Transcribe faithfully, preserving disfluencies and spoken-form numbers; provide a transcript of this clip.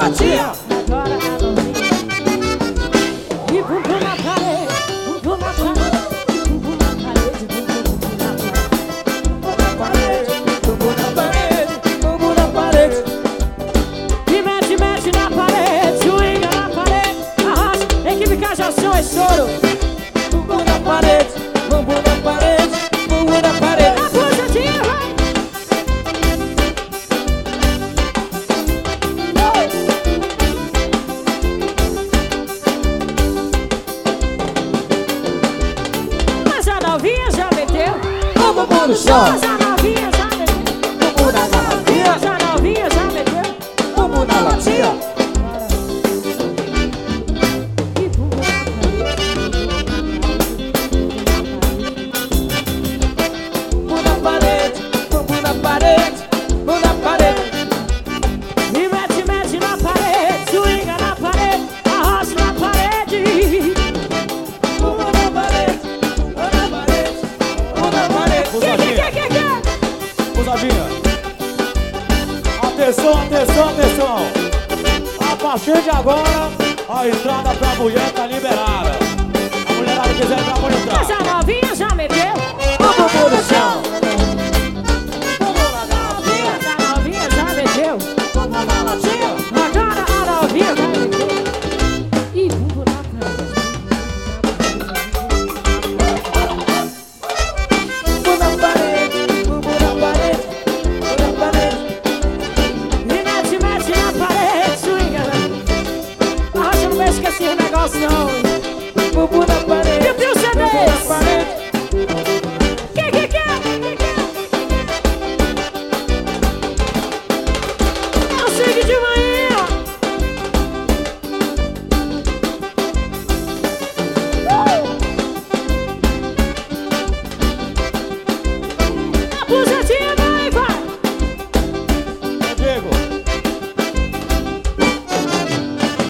latinha. Agora na novinha. E bumbum na parede, bumbum na parede, bumbum na parede, bumbum na parede, Bumbum na parede, bumbum na parede. e mete, mete na parede, swinga na parede, arrasta, equipe Cajação é estouro. Bumbum na parede, bumbum na parede, bumbum na parede. Na positiva. Mas a novinha já meteu. O bumbum no chão, Mas a novinha já meteu. bumbum na garrafinha, Mas a novinha já meteu. bumbum na latinha. E bumbum Bumbum na parede, bumbum na parede, bumbum na parede. e mete, mete na parede, swinga na parede, arrasta na parede. Bumbum na parede, bumbum na parede, bumbum na parede. Que, que, que, que, que? Rosadinha. Atenção, atenção, atenção. A partir de agora, a entrada pra mulher tá liberada. A mulherada quiser entrar, pode entrar. Mas a novinha já meteu. O bumbum no chão,